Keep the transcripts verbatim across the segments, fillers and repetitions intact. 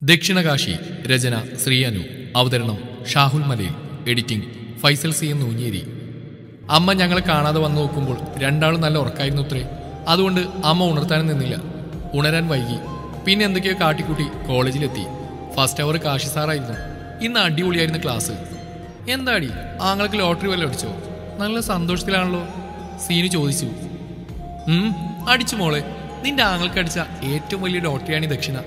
ദക്ഷിണകാശി രചന ശ്രീയനു അവതരണം Shahul Malayil editing Faisal C N Noonjeri. അമ്മ ഞങ്ങളെ കാണാതെ വന്നു നോക്കുമ്പോൾ രണ്ടാളും നല്ല ഉറക്കായിരുന്നു അത്രേ. അതുകൊണ്ട് അമ്മ ഉണർത്താനും നിന്നില്ല. ഉണരാൻ വൈകി. പിന്നെ എന്തൊക്കെയോ കാട്ടിക്കൂട്ടി കോളേജിലെത്തി. ഫസ്റ്റ് അവർ കാശി സാറായിരുന്നു. ഇന്ന് അടിപൊളിയായിരുന്നു ക്ലാസ്. എന്താടി ആങ്ങൾക്ക് ലോട്ടറി വല്ല അടിച്ചോ? നല്ല സന്തോഷത്തിലാണല്ലോ സീനു ചോദിച്ചു. ഉം അടിച്ചു മോളെ, നിന്റെ ആങ്ങൾക്ക് അടിച്ച ഏറ്റവും വലിയ ലോട്ടറിയാണ് ഈ ദക്ഷിണ.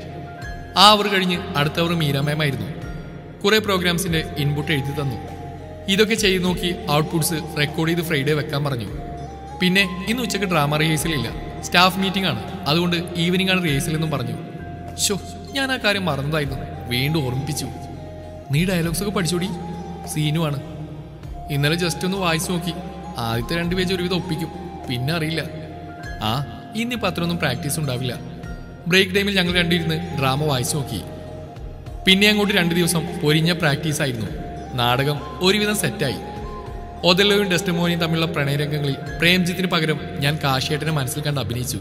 ആ അവർ കഴിഞ്ഞ് അടുത്ത അവർ മീരാമയമായിരുന്നു. കുറെ പ്രോഗ്രാംസിന്റെ ഇൻപുട്ട് എഴുതി തന്നു. ഇതൊക്കെ ചെയ്ത് നോക്കി ഔട്ട്പുട്ട്സ് റെക്കോർഡ് ചെയ്ത് ഫ്രൈഡേ വെക്കാൻ പറഞ്ഞു. പിന്നെ ഇന്ന് ഉച്ചയ്ക്ക് ഡ്രാമ റിഹേഴ്സലില്ല, സ്റ്റാഫ് മീറ്റിംഗ് ആണ്. അതുകൊണ്ട് ഈവനിംഗ് ആണ് റിഹേഴ്സൽ എന്നും പറഞ്ഞു. ഷോ, ഞാൻ ആ കാര്യം മറന്നതായിരുന്നു. വീണ്ടും ഓർമ്മിപ്പിച്ചു. നീ ഡയലോഗ്സ് ഒക്കെ പഠിച്ചോടി? സീനു ആണ്. ഇന്നലെ ജസ്റ്റ് ഒന്ന് വായിച്ചു നോക്കി. ആദ്യത്തെ രണ്ട് പേജ് ഒരുവിധം ഒപ്പിക്കും, പിന്നെ അറിയില്ല. ആ ഇന്നിപ്പോൾ അത്രയൊന്നും പ്രാക്ടീസ് ഉണ്ടാവില്ല. ബ്രേക്ക് ടൈമിൽ ഞങ്ങൾ രണ്ടിരുന്ന് ഡ്രാമ വായിച്ചു നോക്കി. പിന്നെ അങ്ങോട്ട് രണ്ട് ദിവസം പൊരിഞ്ഞ പ്രാക്ടീസ് ആയിരുന്നു. നാടകം ഒരുവിധം സെറ്റായി. ഒതല്ലോയും ഡെസ്റ്റമോനിയും തമ്മിലുള്ള പ്രണയരംഗങ്ങളിൽ പ്രേംജിത്തിന് പകരം ഞാൻ കാശിയേട്ടനെ മനസ്സിൽ കണ്ട് അഭിനയിച്ചു.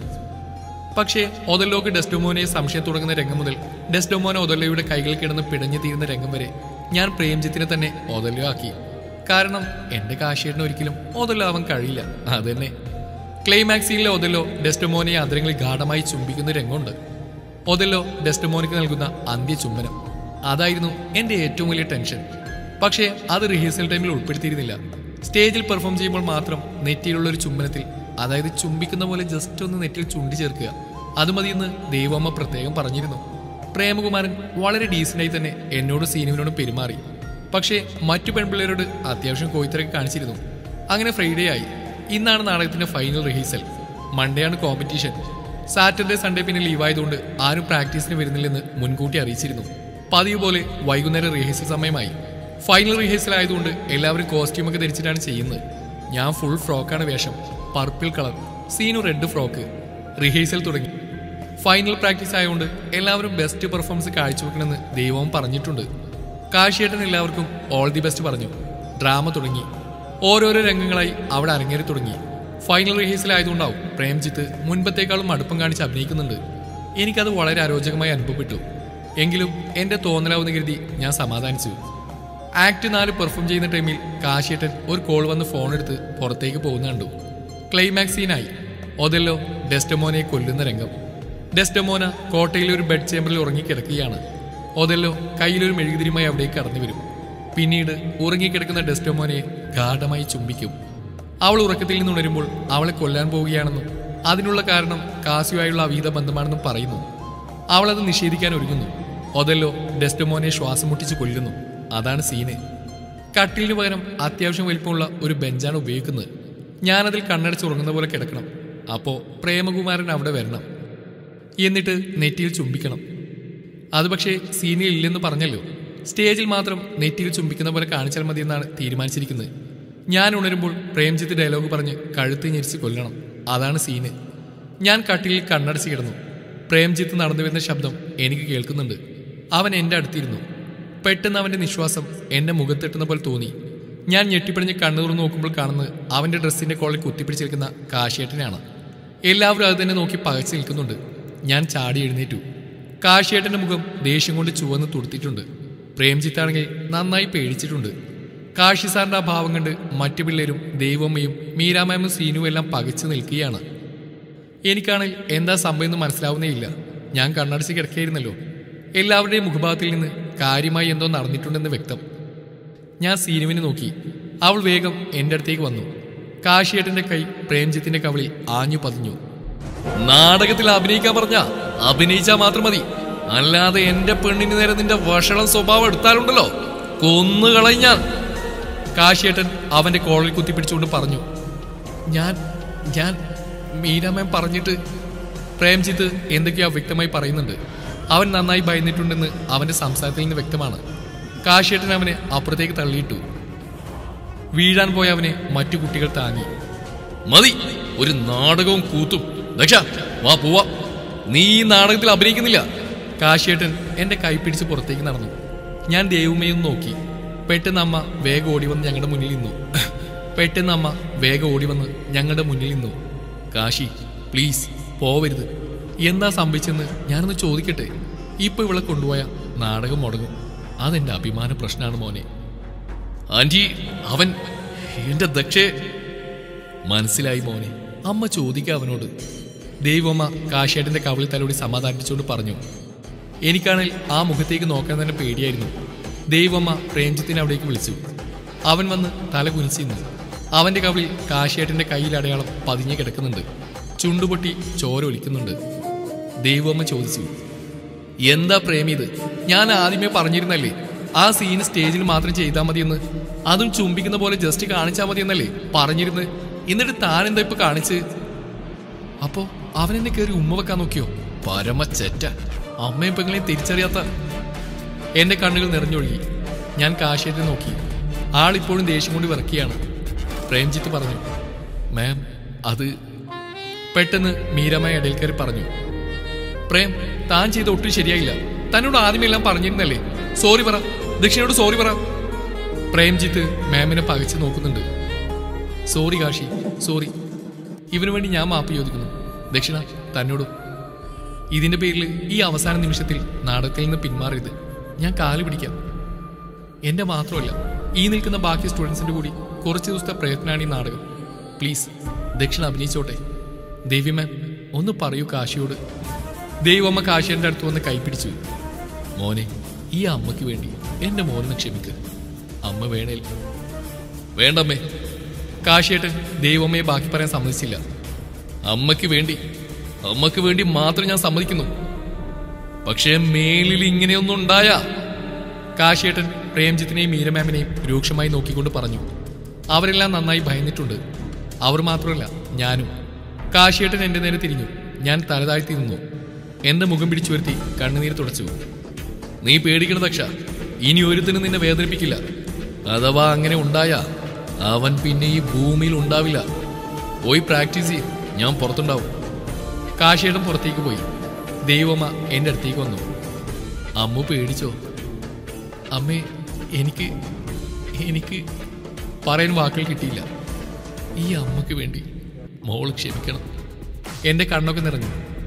പക്ഷേ ഒതല്ലോക്ക് ഡെസ്റ്റമോനയെ സംശയം തുടങ്ങുന്ന രംഗം മുതൽ ഡെസ്റ്റമോന ഒതല്ലോയുടെ കൈകൾ കിടന്ന് പിടഞ്ഞു തീരുന്ന രംഗം വരെ ഞാൻ പ്രേംജിത്തിനെ തന്നെ ഒതല്ലോ ആക്കി. കാരണം എന്റെ കാശിയേട്ടന് ഒരിക്കലും ഒതല്ലോ ആവാൻ കഴിയില്ല. അതന്നെ. ക്ലൈമാക്സിലെ ഒതല്ലോ ഡെസ്റ്റമോനയെ ആദരങ്ങളിൽ ഗാഠമായി ചുംബിക്കുന്ന രംഗമുണ്ട്. ഒതല്ലോ ഡെസ്റ്റമോനയ്ക്ക് നൽകുന്ന അന്ത്യ ചുംബനം. അതായിരുന്നു എൻ്റെ ഏറ്റവും വലിയ ടെൻഷൻ. പക്ഷേ അത് റിഹേഴ്സൽ ടൈമിൽ ഉൾപ്പെടുത്തിയിരുന്നില്ല. സ്റ്റേജിൽ പെർഫോം ചെയ്യുമ്പോൾ മാത്രം നെറ്റിയിലുള്ള ഒരു ചുംബനത്തിൽ, അതായത് ചുംബിക്കുന്ന പോലെ ജസ്റ്റ് ഒന്ന് നെറ്റിൽ ചുണ്ടി ചേർക്കുക, അത് മതിയെന്ന് ദൈവമ്മ പ്രത്യേകം പറഞ്ഞിരുന്നു. പ്രേമകുമാരൻ വളരെ ഡീസൻ്റായി തന്നെ എന്നോട് സീനുവിനോടും പെരുമാറി. പക്ഷേ മറ്റു പെൺപിള്ളേരോട് അത്യാവശ്യം കോയിത്തരൊക്കെ കാണിച്ചിരുന്നു. അങ്ങനെ ഫ്രൈഡേ ആയി. ഇന്നാണ് നാടകത്തിന്റെ ഫൈനൽ റിഹേഴ്സൽ. മൺഡേ ആണ് കോമ്പറ്റീഷൻ. സാറ്റർഡേ സൺഡേ പിന്നെ ലീവായതുകൊണ്ട് ആരും പ്രാക്ടീസിന് വരുന്നില്ലെന്ന് മുൻകൂട്ടി അറിയിച്ചിരുന്നു. പതിവ് പോലെ വൈകുന്നേരം റിഹേഴ്സൽ സമയമായി. ഫൈനൽ റിഹേഴ്സൽ ആയതുകൊണ്ട് എല്ലാവരും കോസ്റ്റ്യൂമൊക്കെ ധരിച്ചിട്ടാണ് ചെയ്യുന്നത്. ഞാൻ ഫുൾ ഫ്രോക്കാണ് വേഷം, purple colour. Seenu red frock. Rehearsal തുടങ്ങി. ഫൈനൽ പ്രാക്ടീസ് ആയതുകൊണ്ട് എല്ലാവരും ബെസ്റ്റ് പെർഫോമൻസ് കാഴ്ചവെക്കണമെന്ന് ദൈവവും പറഞ്ഞിട്ടുണ്ട്. കാശിയേട്ടൻ എല്ലാവർക്കും ഓൾ ദി ബെസ്റ്റ് പറഞ്ഞു. ഡ്രാമ തുടങ്ങി. ഓരോരോ രംഗങ്ങളായി അവിടെ അരങ്ങേറി തുടങ്ങി. ഫൈനൽ റിഹേഴ്സൽ ആയതുകൊണ്ടാവും പ്രേംജിത്ത് മുൻപത്തേക്കാളും അടുപ്പം കാണിച്ച് അഭിനയിക്കുന്നുണ്ട്. എനിക്കത് വളരെ അരോചകമായി അനുഭവപ്പെട്ടു. എങ്കിലും എൻ്റെ തോന്നലാവുന്ന കരുതി ഞാൻ സമാധാനിച്ചു. ആക്ട് നാല് പെർഫോം ചെയ്യുന്ന ടൈമിൽ കാശിയേട്ടൻ ഒരു കോൾ വന്ന് ഫോൺ എടുത്ത് പുറത്തേക്ക് പോകുന്ന കണ്ടു. ക്ലൈമാക്സ് സീനായി. ഒതല്ലോ ഡെസ്റ്റമോനയെ കൊല്ലുന്ന രംഗം. ഡെസ്റ്റമോന കോട്ടയിലെ ഒരു ബെഡ് ചേമ്പറിൽ ഉറങ്ങിക്കിടക്കുകയാണ്. ഒതല്ലോ കയ്യിലൊരു മെഴുകുതിരിയുമായി അവിടേക്ക് കടന്നു വരും. പിന്നീട് ഉറങ്ങിക്കിടക്കുന്ന ഡെസ്റ്റമോനയെ ഗാഠമായി ചുംബിക്കും. അവൾ ഉറക്കത്തിൽ നിന്ന് ഉണരുമ്പോൾ അവളെ കൊല്ലാൻ പോവുകയാണെന്നും അതിനുള്ള കാരണം കാസിയുമായുള്ള അവീത ബന്ധമാണെന്നും പറയുന്നു. അവളത് നിഷേധിക്കാൻ ഒരുങ്ങുന്നു. ഒതല്ലോ ഡെസ്റ്റമോനയെ ശ്വാസം മുട്ടിച്ച് കൊല്ലുന്നു. അതാണ് സീന്. കട്ടിലിന് പകരം അത്യാവശ്യം വലിപ്പമുള്ള ഒരു ബെഞ്ചാണ് ഉപയോഗിക്കുന്നത്. ഞാനതിൽ കണ്ണടച്ച് ഉറങ്ങുന്ന പോലെ കിടക്കണം. അപ്പോൾ പ്രേമകുമാരൻ അവിടെ വരണം. എന്നിട്ട് നെറ്റിയിൽ ചുംബിക്കണം. അത് പക്ഷേ സീനിൽ ഇല്ലെന്ന് പറഞ്ഞല്ലോ. സ്റ്റേജിൽ മാത്രം നെറ്റിയിൽ ചുംബിക്കുന്ന പോലെ കാണിച്ചാൽ മതിയെന്നാണ് തീരുമാനിച്ചിരിക്കുന്നത്. ഞാൻ ഉണരുമ്പോൾ പ്രേംജിത്ത് ഡയലോഗ് പറഞ്ഞ് കഴുത്ത് ഞെരിച്ച് കൊല്ലണം. അതാണ് സീന്. ഞാൻ കട്ടിലിൽ കണ്ണടച്ച് കിടന്നു. പ്രേംജിത്ത് നടന്നു വരുന്ന ശബ്ദം എനിക്ക് കേൾക്കുന്നുണ്ട്. അവൻ എൻ്റെ അടുത്തിരുന്നു. പെട്ടെന്ന് അവൻ്റെ നിശ്വാസം എൻ്റെ മുഖത്തെട്ടുന്ന പോലെ തോന്നി. ഞാൻ ഞെട്ടിപ്പിടിഞ്ഞ് കണ്ണു തുറന്ന് നോക്കുമ്പോൾ കാണുന്നത് അവൻ്റെ ഡ്രസ്സിൻ്റെ കോളിൽ കുത്തിപ്പിടിച്ചിരിക്കുന്ന കാശിയേട്ടനാണ്. എല്ലാവരും അത് തന്നെ നോക്കി പകച്ചു നിൽക്കുന്നുണ്ട്. ഞാൻ ചാടി എഴുന്നേറ്റു. കാശിയേട്ടൻ്റെ മുഖം ദേഷ്യം കൊണ്ട് ചുവന്ന് തുടുത്തിട്ടുണ്ട്. പ്രേംജിത്താണെങ്കിൽ നന്നായി പേടിച്ചിട്ടുണ്ട്. കാശി സാറിന്റെ ആ ഭാവം കണ്ട് മറ്റു പിള്ളേരും ദൈവമ്മയും മീരാമാമും സീനുവും എല്ലാം പകച്ചു നിൽക്കുകയാണ്. എനിക്കാണെങ്കിൽ എന്താ സംഭവം മനസ്സിലാവുന്നേയില്ല. ഞാൻ കണ്ണടച്ച് കിടക്കുകയായിരുന്നല്ലോ. എല്ലാവരുടെയും മുഖഭാഗത്തിൽ നിന്ന് കാര്യമായി എന്തോ നടന്നിട്ടുണ്ടെന്ന് വ്യക്തം. ഞാൻ സീനുവിനെ നോക്കി. അവൾ വേഗം എൻ്റെ അടുത്തേക്ക് വന്നു. കാശിയേട്ടന്റെ കൈ പ്രേംജിത്തിന്റെ കവിളിൽ ആഞ്ഞു പതിഞ്ഞു. നാടകത്തിൽ അഭിനയിക്കാൻ പറഞ്ഞ അഭിനയിച്ചാൽ മാത്രം മതി, അല്ലാതെ എന്റെ പെണ്ണിന് നേരെ നിന്റെ വഷളം സ്വഭാവം എടുത്താലുണ്ടല്ലോ കൊന്നുകളഞ്ഞാൽ. കാശിയേട്ടൻ അവന്റെ കോളിൽ കുത്തിപ്പിടിച്ചുകൊണ്ട് പറഞ്ഞു. ഞാൻ ഞാൻ മീരാമാം പറഞ്ഞിട്ട്. പ്രേംജിത്ത് എന്തൊക്കെയോ വ്യക്തമായി പറയുന്നുണ്ട്. അവൻ നന്നായി ഭയന്നിട്ടുണ്ടെന്ന് അവന്റെ സംസാരത്തിൽ നിന്ന് വ്യക്തമാണ്. കാശിയേട്ടൻ അവനെ അപ്പുറത്തേക്ക് തള്ളിയിട്ടു. വീഴാൻ പോയ അവനെ മറ്റു കുട്ടികൾ താങ്ങി. മതി, ഒരു നാടകവും കൂത്തും. ദക്ഷ വാ പോവാ, നീ ഈ നാടകത്തിൽ അഭിനയിക്കുന്നില്ല. കാശിയേട്ടൻ എൻ്റെ കൈ പിടിച്ച് പുറത്തേക്ക് നടന്നു. ഞാൻ ദേവുമ്മയും നോക്കി. പെട്ടെന്ന് അമ്മ വേഗം ഓടി വന്ന് ഞങ്ങളുടെ മുന്നിൽ നിന്നു. പെട്ടെന്ന് അമ്മ വേഗം ഓടി വന്ന് ഞങ്ങളുടെ മുന്നിൽ നിന്നു. കാശി പ്ലീസ് പോവരുത്. എന്താ സംഭവിച്ചെന്ന് ഞാനൊന്ന് ചോദിക്കട്ടെ. ഇപ്പൊ ഇവളെ കൊണ്ടുപോയാ നാടകം മുടങ്ങും. അതെന്റെ അഭിമാന പ്രശ്നമാണ് മോനെ. ആന്റി, അവൻ എന്റെ ദക്ഷേ. മനസ്സിലായി മോനെ, അമ്മ ചോദിക്കുക അവനോട്. ദൈവമ്മ കാശിയേട്ടന്റെ കവിളിൽ തലോടി സമാധാനിപ്പിച്ചുകൊണ്ട് പറഞ്ഞു. എനിക്കാണെങ്കിൽ ആ മുഖത്തേക്ക് നോക്കാൻ തന്നെ പേടിയായിരുന്നു. ദൈവമ്മ പ്രേംജിത്തിനെ അവിടേക്ക് വിളിച്ചു. അവൻ വന്ന് തല കുനിച്ചിരുന്നു. അവന്റെ കവിളിൽ കാശിയേട്ടന്റെ കയ്യിൽ അടയാളം പതിഞ്ഞു കിടക്കുന്നുണ്ട്. ചുണ്ടുപൊട്ടി ചോര ഒലിക്കുന്നുണ്ട്. ദൈവമ്മ ചോദിച്ചു, എന്താ പ്രേമി ഇത്? ഞാൻ ആദ്യമേ പറഞ്ഞിരുന്നല്ലേ ആ സീന് സ്റ്റേജിൽ മാത്രം ചെയ്താൽ മതിയെന്ന്. അതും ചുംബിക്കുന്ന പോലെ ജസ്റ്റ് കാണിച്ചാൽ മതിയെന്നല്ലേ പറഞ്ഞിരുന്ന്. എന്നിട്ട് താൻ എന്താ ഇപ്പൊ കാണിച്ച്? അപ്പോ അവനെന്നെ കയറി ഉമ്മ വെക്കാൻ നോക്കിയോ? പരമ ചെറ്റ. അമ്മയും പെങ്ങളെ തിരിച്ചറിയാത്ത. എന്റെ കണ്ണുകൾ നിറഞ്ഞൊഴുകി. ഞാൻ കാശിയേട്ടനെ നോക്കി. ആളിപ്പോഴും ദേഷ്യം കൊണ്ട് വിറക്കുകയാണ്. പ്രേംജിത്ത് പറഞ്ഞു, മാം അത്. പെട്ടെന്ന് മീരമായ ഇടയിൽ കയറി പറഞ്ഞു, പ്രേം, താൻ ചെയ്ത ഒട്ടും ശരിയായില്ല. തന്നോട് ആദ്യമെല്ലാം പറഞ്ഞിരുന്നല്ലേ. സോറി പറ, ദക്ഷിണയോട് സോറി പറ. പ്രേംജിത്ത് മാമിനെ പകച്ചു നോക്കുന്നുണ്ട്. Sorry Kashi, sorry. ഇവന് വേണ്ടി ഞാൻ മാപ്പ് ചോദിക്കുന്നു. ദക്ഷിണ, തന്നോടും. ഇതിന്റെ പേരിൽ ഈ അവസാന നിമിഷത്തിൽ നാടകത്തിൽ നിന്ന് പിന്മാറിയത് ഞാൻ കാല് പിടിക്കാം. എന്റെ മാത്രമല്ല, ഈ നിൽക്കുന്ന ബാക്കി സ്റ്റുഡൻസിന്റെ കൂടി കുറച്ച് ദിവസത്തെ പ്രയത്നമാണ് ഈ നാടകം. പ്ലീസ് ദക്ഷിണ അഭിനയിച്ചോട്ടെ. ദേവി മാം, ഒന്ന് പറയൂ കാശിയോട്. ദൈവമ്മ കാശിയുടെ അടുത്ത് വന്ന് കൈപ്പിടിച്ചു. മോനെ, ഈ അമ്മയ്ക്ക് വേണ്ടി എന്റെ മോനെ ക്ഷമിക്ക്. അമ്മ വേണേൽ. വേണ്ടമ്മേ. കാശിയേട്ടൻ ദൈവമ്മയെ ബാക്കി പറയാൻ സമ്മതിച്ചില്ല. അമ്മയ്ക്ക് വേണ്ടി, അമ്മയ്ക്ക് വേണ്ടി മാത്രം ഞാൻ സമ്മതിക്കുന്നു. പക്ഷേ മേലിൽ ഇങ്ങനെയൊന്നും ഉണ്ടായാ. കാശിയേട്ടൻ പ്രേംജിത്തിനെയും മീരമാമിനെയും രൂക്ഷമായി നോക്കിക്കൊണ്ട് പറഞ്ഞു. അവരെല്ലാം നന്നായി ഭയന്നിട്ടുണ്ട്. അവർ മാത്രമല്ല, ഞാനും. കാശിയേട്ടൻ എന്റെ നേരെ തിരിഞ്ഞു. ഞാൻ തലതാഴ്ത്തി നിന്നു. എന്റെ മുഖം പിടിച്ചു വരുത്തി കണ്ണുനീര് തുടച്ചു. നീ പേടിക്കണ ദക്ഷ, ഇനി ഒരുത്തിനും നിന്നെ വേദനിപ്പിക്കില്ല. അഥവാ അങ്ങനെ ഉണ്ടായാ അവൻ പിന്നെ ഈ ഭൂമിയിൽ ഉണ്ടാവില്ല. പോയി പ്രാക്ടീസ് ചെയ്യും, ഞാൻ പുറത്തുണ്ടാവും. കാശിയേട്ടൻ പുറത്തേക്ക് പോയി. ദൈവമ്മ എൻ്റെ അടുത്തേക്ക് വന്നു. അമ്മു പേടിച്ചോ? അമ്മേ, എനിക്ക് എനിക്ക് പറയാൻ വാക്കുകൾ കിട്ടിയില്ല. ഈ അമ്മയ്ക്ക് വേണ്ടി മോൾ ക്ഷമിക്കണം. എൻ്റെ കണ്ണൊക്കെ നിറഞ്ഞു.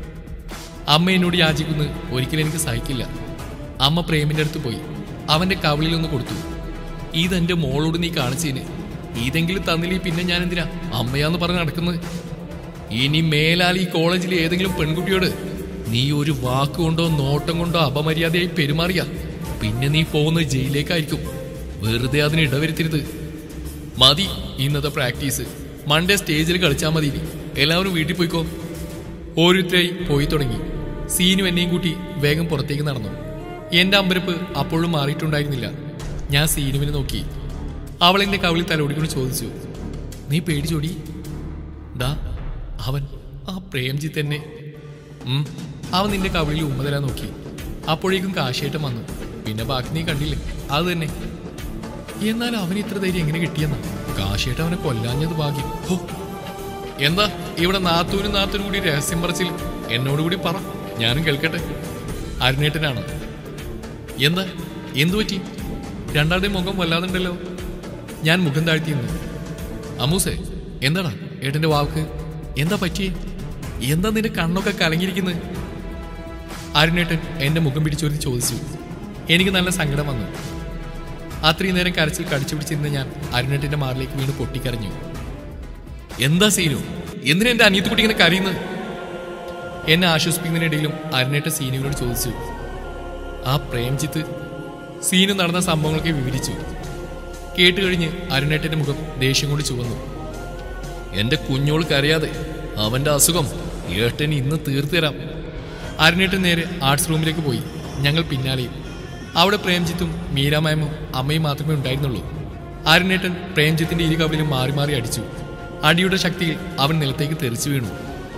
അമ്മ എന്നോട് യാചിക്കുന്നത് ഒരിക്കലും എനിക്ക് സഹിക്കില്ല. അമ്മ പ്രേമിൻ്റെ അടുത്ത് പോയി അവൻ്റെ കവിളിലൊന്ന് കൊടുത്തു. ഇതെൻ്റെ മോളോട് നീ കാണിച്ചതിന്. ഇതെങ്കിലും തന്നില്ലേ പിന്നെ ഞാൻ എന്തിനാ അമ്മയാന്ന് പറഞ്ഞ് നടക്കുന്നത്? ഇനി മേലാൽ ഈ കോളേജിലെ ഏതെങ്കിലും പെൺകുട്ടിയോട് നീ ഒരു വാക്കുകൊണ്ടോ നോട്ടം കൊണ്ടോ അപമര്യാദയായി പെരുമാറിയ പിന്നെ നീ പോകുന്നത് ജയിലിലേക്കായിരിക്കും. വെറുതെ അതിന് ഇടവരുത്തരുത്. മതി ഇന്നത്തെ പ്രാക്ടീസ്. മൺഡേ സ്റ്റേജിൽ കളിച്ചാൽ മതി. എല്ലാവരും വീട്ടിൽ പോയിക്കോ. ഓരോരുത്തരായി പോയി തുടങ്ങി. സീനു എന്നെയും കൂട്ടി വേഗം പുറത്തേക്ക് നടന്നു. എന്റെ അമ്പരപ്പ് അപ്പോഴും മാറിയിട്ടുണ്ടായിരുന്നില്ല. ഞാൻ സീനുവിനെ നോക്കി. അവൾ എന്റെ കവിളിൽ തലോടിക്കൊണ്ട് ചോദിച്ചു, നീ പേടിച്ചോടി? ദാ അവൻ, ആ പ്രേംജിത്ത് തന്നെ. ഉം അവൻ നിന്റെ കവിളിൽ ഉമ്മ തരാൻ നോക്കി. അപ്പോഴേക്കും കാശിയേട്ടൻ വന്നു. പിന്നെ ബാക്കി നീ കണ്ടില്ലേ, അത് തന്നെ. എന്നാലും അവന് ഇത്ര ധൈര്യം എങ്ങനെ കിട്ടിയെന്നാ? കാശിയേട്ടൻ അവനെ കൊല്ലാഞ്ഞത് ഭാഗ്യം. ഹോ, എന്താ ഇവിടെ നാത്തൂനും നാത്തൂനും കൂടി രഹസ്യം പറച്ചിൽ? എന്നോടുകൂടി പറ, ഞാനും കേൾക്കട്ടെ. അരുണേട്ടനാണ്. എന്താ, എന്തു പറ്റി? രണ്ടാളുടെ മുഖം വല്ലാതുണ്ടല്ലോ. ഞാൻ മുഖം താഴ്ത്തി നിന്നു. അമ്മൂസേ, എന്താടാ ഏട്ടന്റെ വാക്ക്? എന്താ പറ്റിയേ? എന്താ നിന്റെ കണ്ണൊക്കെ കലങ്ങിയിരിക്കുന്നത്? അരുണേട്ടൻ എന്റെ മുഖം പിടിച്ചൊരുത്തി ചോദിച്ചു. എനിക്ക് നല്ല സങ്കടം വന്നു. അത്രയും നേരം കരച്ചിൽ കടിച്ചു പിടിച്ചിരുന്ന ഞാൻ അരുണേട്ടന്റെ മാറിലേക്ക് വീണ് പൊട്ടിക്കരഞ്ഞു. എന്താ സീനു, എന്തിനാ എന്റെ അനിയത്തി ഇങ്ങനെ കരയുന്നത്? എന്നെ ആശ്വസിപ്പിക്കുന്നതിനിടയിലും അരുണേട്ടൻ സീനുവിനോട് ചോദിച്ചു. ആ പ്രേംജിത്ത്. സീനു നടന്ന സംഭവങ്ങളൊക്കെ വിവരിച്ചു. കേട്ടുകഴിഞ്ഞ് അരുണേട്ടന്റെ മുഖം ദേഷ്യം കൊണ്ട് ചുവന്നു. എന്റെ കുഞ്ഞോൾ കരയാതെ, അവന്റെ അസുഖം ഏട്ടൻ ഇന്ന് തീർത്തു തരാം. അരുണേട്ടൻ നേരെ ആർട്സ് റൂമിലേക്ക് പോയി. ഞങ്ങൾ പിന്നാലെയും. അവിടെ പ്രേംജിത്തും മീരാമായമും അമ്മയും മാത്രമേ ഉണ്ടായിരുന്നുള്ളൂ. അരുണേട്ടൻ പ്രേംജിത്തിന്റെ ഇരു കവിലും മാറി മാറി അടിച്ചു. അടിയുടെ ശക്തിയിൽ അവൻ നിലത്തേക്ക് തെറിച്ചു വീണു.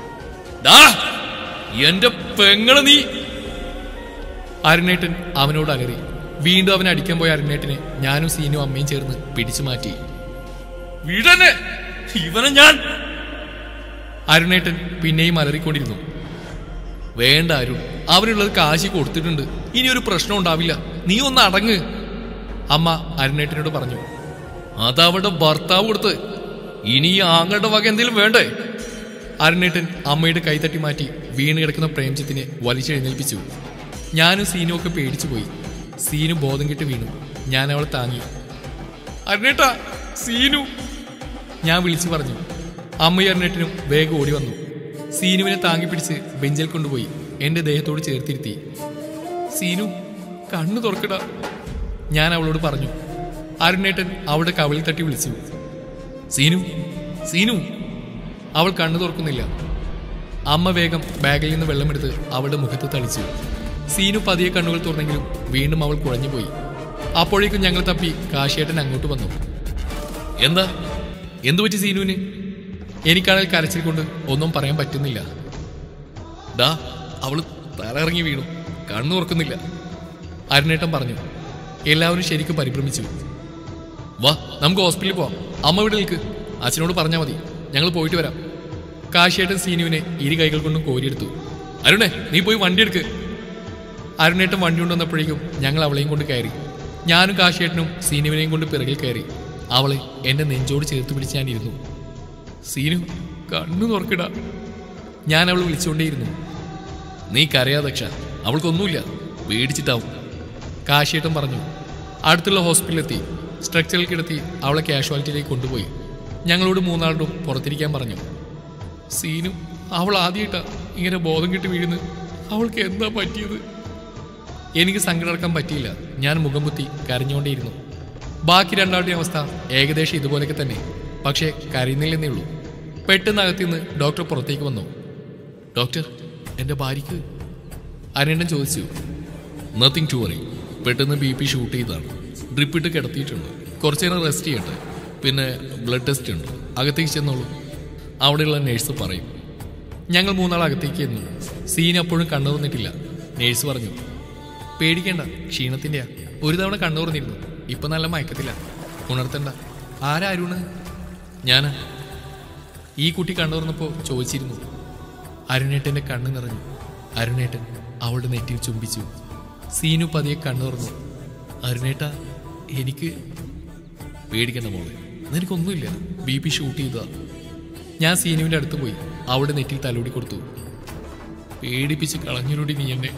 എന്റെ പെങ്ങള് നീ! അരുണേട്ടൻ അവനോട് അലറി. വീണ്ടും അവനെ അടിക്കാൻ പോയ അരുണേട്ടനെ ഞാനും സീനും അമ്മയും ചേർന്ന് പിടിച്ചു മാറ്റി. വീടനെ ഇവനെ ഞാൻ! അരുണേട്ടൻ പിന്നെയും അലറിക്കൊണ്ടിരുന്നു. വേണ്ട അരുൺ, അവനുള്ളത് കാശി കൊടുത്തിട്ടുണ്ട്. ഇനി ഒരു പ്രശ്നം ഉണ്ടാവില്ല. നീ ഒന്ന് അടങ്ങ്. അമ്മ അരുണേട്ടനോട് പറഞ്ഞു. അതവിടെ ഭർത്താവ് കൊടുത്ത്. ഇനി ഈ ആങ്ങളുടെ വക എന്തെങ്കിലും വേണ്ടേ? അരുണേട്ടൻ അമ്മയുടെ കൈ തട്ടി മാറ്റി വീണ് കിടക്കുന്ന പ്രേംജിത്തിനെ വലിച്ചെഴുന്നേൽപ്പിച്ചു. ഞാനും സീനും ഒക്കെ പേടിച്ചു പോയി. സീനു ബോധം കെട്ട് വീണു. ഞാൻ അവളെ താങ്ങി. അരുണേട്ടാ, സീനു, ഞാൻ വിളിച്ചു പറഞ്ഞു. അമ്മയും അരുണേട്ടനും വേഗം ഓടി വന്നു. സീനുവിനെ താങ്ങി പിടിച്ച് ബെഞ്ചിൽ കൊണ്ടുപോയി എൻ്റെ ദേഹത്തോട് ചേർത്തിരുത്തി. സീനു, കണ്ണു തുറക്കടാ, ഞാൻ അവളോട് പറഞ്ഞു. അരുണേട്ടൻ അവളുടെ കവിളിൽ തട്ടി വിളിച്ചു. സീനു, സീനു. അവൾ കണ്ണു തുറക്കുന്നില്ല. അമ്മ വേഗം ബാഗിൽ നിന്ന് വെള്ളമെടുത്ത് അവളുടെ മുഖത്ത് തളിച്ചു. സീനു പതിയെ കണ്ണുകൾ തുറന്നെങ്കിലും വീണ്ടും അവൾ കുഴഞ്ഞുപോയി. അപ്പോഴേക്കും ഞങ്ങൾ തപ്പി കാശിയേട്ടൻ അങ്ങോട്ട് വന്നു. എന്താ എന്തു പറ്റി സീനുവിന്? എനിക്കാണെങ്കിൽ കരച്ചിൽ കൊണ്ട് ഒന്നും പറയാൻ പറ്റുന്നില്ല. ഡാ, അവള് തലയിറങ്ങി വീണു, കണ്ണു തുറക്കുന്നില്ല, അരുണേട്ടൻ പറഞ്ഞു. എല്ലാവരും ശരിക്കും പരിഭ്രമിച്ചു. വാ, നമുക്ക് ഹോസ്പിറ്റലിൽ പോവാം. അമ്മ ഇവിടെ നിൽക്ക്, അച്ഛനോട് പറഞ്ഞാൽ മതി, ഞങ്ങൾ പോയിട്ട് വരാം. കാശിയേട്ടൻ സീനുവിനെ ഇരു കൈകൾ കൊണ്ടും കോരിയെടുത്തു. അരുണേ, നീ പോയി വണ്ടി എടുക്ക്. അരുണേട്ടൻ വണ്ടി കൊണ്ടുവന്നപ്പോഴേക്കും ഞങ്ങൾ അവളെയും കൊണ്ട് കയറി. ഞാനും കാശിയേട്ടനും സീനുവിനെയും കൊണ്ട് പിറകിൽ കയറി. അവളെ എൻ്റെ നെഞ്ചോട് ചേർത്ത് പിടിച്ച് ഞാനിരുന്നു. സീനു, കണ്ണു തുറക്കിടാ, ഞാൻ അവൾ വിളിച്ചുകൊണ്ടേയിരുന്നു. നീ കരയാദക്ഷ, അവൾക്കൊന്നുമില്ല, പേടിച്ചിട്ടാവും, കാശിയേട്ടൻ പറഞ്ഞു. അടുത്തുള്ള ഹോസ്പിറ്റലിലെത്തി സ്ട്രക്ചറിൽ കിടത്തി അവളെ കാഷ്വാലിറ്റിയിലേക്ക് കൊണ്ടുപോയി. ഞങ്ങളോട് മൂന്നാളും പുറത്തിരിക്കാൻ പറഞ്ഞു. സീനു, അവൾ ആദ്യമായിട്ടാ ഇങ്ങനെ ബോധം കെട്ടി വീഴുന്നത്. അവൾക്ക് എന്താ പറ്റിയത്? എനിക്ക് സങ്കടം പറ്റിയില്ല. ഞാൻ മുഖം കുത്തി കരഞ്ഞുകൊണ്ടേയിരുന്നു. ബാക്കി രണ്ടാളുടെയും അവസ്ഥ ഏകദേശം ഇതുപോലെയൊക്കെ തന്നെ, പക്ഷേ കരയുന്നില്ലെന്നേ ഉള്ളൂ. പെട്ടെന്ന് അകത്തുനിന്ന് ഡോക്ടർ പുറത്തേക്ക് വന്നു. ഡോക്ടർ, എൻ്റെ ഭാര്യയ്ക്ക്? അരുണേട്ടൻ ചോദിച്ചു. നത്തിങ് ടു വറി, പെട്ടെന്ന് ബി പി ഷൂട്ട് ചെയ്താണ്, ഡ്രിപ്പിട്ട് കിടത്തിയിട്ടുണ്ട്, കുറച്ച് നേരം റെസ്റ്റ് ചെയ്യട്ടെ, പിന്നെ ബ്ലഡ് ടെസ്റ്റ് ഉണ്ട്, അകത്തേക്ക് ചെന്നോളൂ, അവിടെയുള്ള നേഴ്സ് പറയും. ഞങ്ങൾ മൂന്നാൾ അകത്തേക്ക് ചെന്നു. സീൻ അപ്പോഴും കണ്ണു തുറന്നിട്ടില്ല. നേഴ്സ് പറഞ്ഞു, പേടിക്കേണ്ട, ക്ഷീണത്തിൻ്റെയാ, ഒരു തവണ കണ്ണു തുറന്നിരുന്നു, ഇപ്പം നല്ല മയക്കത്തില്ല, ഉണർത്തണ്ട. ആരാ അരുണ്? ഞാനാ. ഈ കുട്ടി കണ്ണു തുറന്നപ്പോൾ ചോദിച്ചിരുന്നു. അരുണേട്ടൻ്റെ കണ്ണ് നിറഞ്ഞു. അരുണേട്ടൻ അവളുടെ നെറ്റിയിൽ ചുംബിച്ചു. സീനു പതിയെ കണ്ണു തുറന്നു. അരുണേട്ടാ, എനിക്ക്? പേടിക്കണ്ട മോളെ, നിനക്കൊന്നുമില്ല, ബി പി ഷൂട്ട് ചെയ്തതാ. ഞാൻ സീനുവിൻ്റെ അടുത്ത് പോയി അവളുടെ നെറ്റിൽ തലോടി കൊടുത്തു. പേടിപ്പിച്ച് കളഞ്ഞൊരുടി നീ എന്നെ.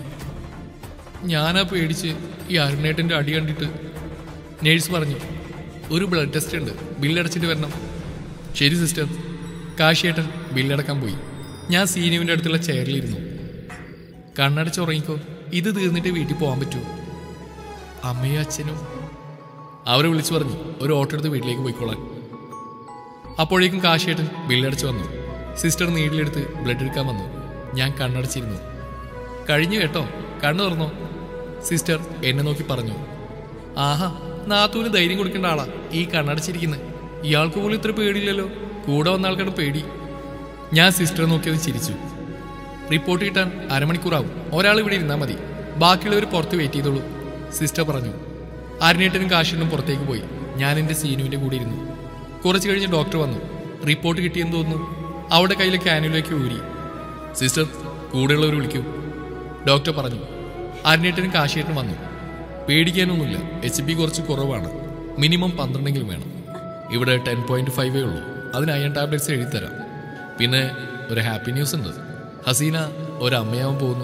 ഞാനാ പേടിച്ച് ഈ അരുണേട്ടൻ്റെ അടി കണ്ടിട്ട്. നേഴ്സ് പറഞ്ഞു, ഒരു ബ്ലഡ് ടെസ്റ്റ് ഉണ്ട്, ബില്ലടച്ചിട്ട് വരണം. ശരി സിസ്റ്റർ. കാശിയേട്ടൻ ബില്ലടക്കാൻ പോയി. ഞാൻ സീനുവിൻ്റെ അടുത്തുള്ള ചെയറിലിരുന്നു. കണ്ണടച്ചുറങ്ങിക്കോ, ഇത് തീർന്നിട്ട് വീട്ടിൽ പോകാൻ പറ്റൂ. അമ്മയും അച്ഛനും അവരെ വിളിച്ചു പറഞ്ഞു ഒരു ഓട്ടോ എടുത്ത് വീട്ടിലേക്ക് പോയിക്കോളാൻ. അപ്പോഴേക്കും കാശിയേട്ടൻ ബില്ലടച്ച് വന്നു. സിസ്റ്റർ നീഡിലെടുത്ത് ബ്ലഡ് എടുക്കാൻ വന്നു. ഞാൻ കണ്ണടച്ചിരുന്നു. കഴിഞ്ഞു കേട്ടോ, കണ്ണു തുറന്നോ, സിസ്റ്റർ എന്നെ നോക്കി പറഞ്ഞു. ആഹാ, നാത്തൂന് ധൈര്യം കൊടുക്കേണ്ട ആളാ ഈ കണ്ണടച്ചിരിക്കുന്നത്. ഇയാൾക്ക് പോലും ഇത്ര പേടിയില്ലല്ലോ, കൂടെ വന്ന ആൾക്കാണ് പേടി. ഞാൻ സിസ്റ്ററെ നോക്കിയത് ചിരിച്ചു. റിപ്പോർട്ട് കിട്ടാൻ അരമണിക്കൂറാവും, ഒരാൾ ഇവിടെ ഇരുന്നാൽ മതി, ബാക്കിയുള്ളവർ പുറത്ത് വെയിറ്റ് ചെയ്തോളൂ, സിസ്റ്റർ പറഞ്ഞു. അരുണേട്ടനും കാശിനും പുറത്തേക്ക് പോയി. ഞാൻ എൻ്റെ സീനുവിൻ്റെ കൂടെ ഇരുന്നു. കുറച്ച് കഴിഞ്ഞ് ഡോക്ടർ വന്നു. റിപ്പോർട്ട് കിട്ടിയെന്ന് തോന്നുന്നു. അവിടെ കയ്യിലെ ക്യാനുലേക്ക് ഊരി. സിസ്റ്റർ, കൂടെയുള്ളവർ വിളിക്കൂ, ഡോക്ടർ പറഞ്ഞു. അരുണേട്ടനും കാശിയേട്ടനും വന്നു. പേടിക്കാനൊന്നുമില്ല, എച്ച് ബി കുറച്ച് കുറവാണ്, മിനിമം പന്ത്രണ്ടെങ്കിലും വേണം. ഇവിടെ ടെൻ പോയിന്റ് ഫൈവേ ഉള്ളൂ, അതിന് അയൺ ടാബ്ലറ്റ്സ് എഴുതിത്തരാം. പിന്നെ ഒരു ഹാപ്പി ന്യൂസ് ഉണ്ട്, ഹസീന ഒരമ്മയാവാൻ പോകുന്നു.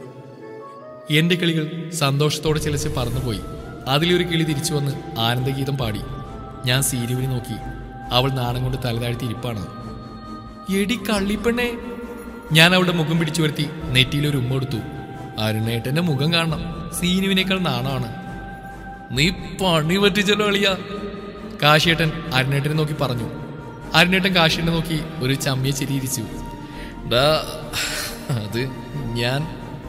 എൻ്റെ കിളികൾ സന്തോഷത്തോടെ ചിലച്ച് പറന്നുപോയി. അതിലൊരു കിളി തിരിച്ചു വന്ന് ആനന്ദഗീതം പാടി. ഞാൻ സീനുവിനെ നോക്കി. അവൾ നാണം കൊണ്ട് തലതാഴ്ത്തി ഇരിപ്പാണ്. എടി കള്ളിപ്പെണ്ണേ, ഞാൻ അവളുടെ മുഖം പിടിച്ചു വരുത്തി നെറ്റിയിലൊരു ഉമ്മ എടുത്തു. അരുണേട്ടൻ്റെ മുഖം കാണണം, സീനുവിനേക്കാൾ നാണമാണ്. നീ പണി പറ്റിച്ചല്ലോ കളിയാ, കാശിയേട്ടൻ അരുണേട്ടനെ നോക്കി പറഞ്ഞു. അരുണേട്ടൻ കാശിയേട്ടനെ നോക്കി ഒരു ചമ്മിയെ ചിരിയിരിച്ചു. ഡാ, അത് ഞാൻ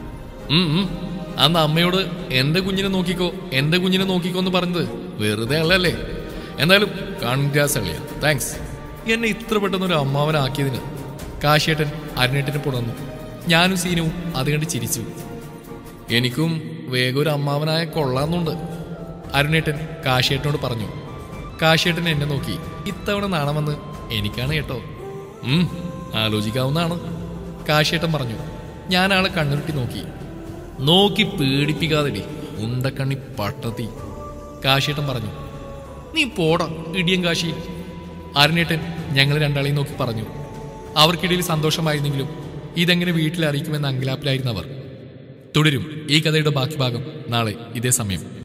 അന്ന് അമ്മയോട് എൻ്റെ കുഞ്ഞിനെ നോക്കിക്കോ എൻ്റെ കുഞ്ഞിനെ നോക്കിക്കോ എന്ന് പറഞ്ഞത് വെറുതെ അല്ലല്ലേ. എന്തായാലും കൺഗ്രാസ് അളിയ, താങ്ക്സ്, എന്നെ ഇത്ര പെട്ടെന്നൊരു അമ്മാവനാക്കിയതിന്. കാശിയേട്ടൻ അരുണേട്ടനെ പുണർന്നു. ഞാനും സീനുവും അത് കണ്ട് ചിരിച്ചു. എനിക്കും വേഗം ഒരു അമ്മാവനായ കൊള്ളാമെന്നുണ്ട്, അരുണേട്ടൻ കാശിയേട്ടനോട് പറഞ്ഞു. കാശിയേട്ടൻ എന്നെ നോക്കി. ഇത്തവണ നാണമെന്ന് എനിക്കാണ് കേട്ടോ. ഉം ആലോചിക്കാവുന്നതാണ്, കാശിയേട്ടൻ പറഞ്ഞു. ഞാൻ ആളെ കണ്ണുരുട്ടി നോക്കി. നോക്കി പേടിപ്പിക്കാതെടി ഉണ്ടക്കണ്ണി പട്ടത്തി, കാശിയേട്ടൻ പറഞ്ഞു. നീ പോടാ ഇടിയൻ കാശി, അരുണേട്ടൻ ഞങ്ങൾ രണ്ടാളെയും നോക്കി പറഞ്ഞു. അവർക്കിടയിൽ സന്തോഷമായിരുന്നെങ്കിലും ഇതെങ്ങനെ വീട്ടിൽ അറിയിക്കുമെന്ന അങ്കലാപ്പിലായിരുന്നു അവർ. തുടരും ഈ കഥയുടെ ബാക്കി ഭാഗം നാളെ ഇതേ സമയം.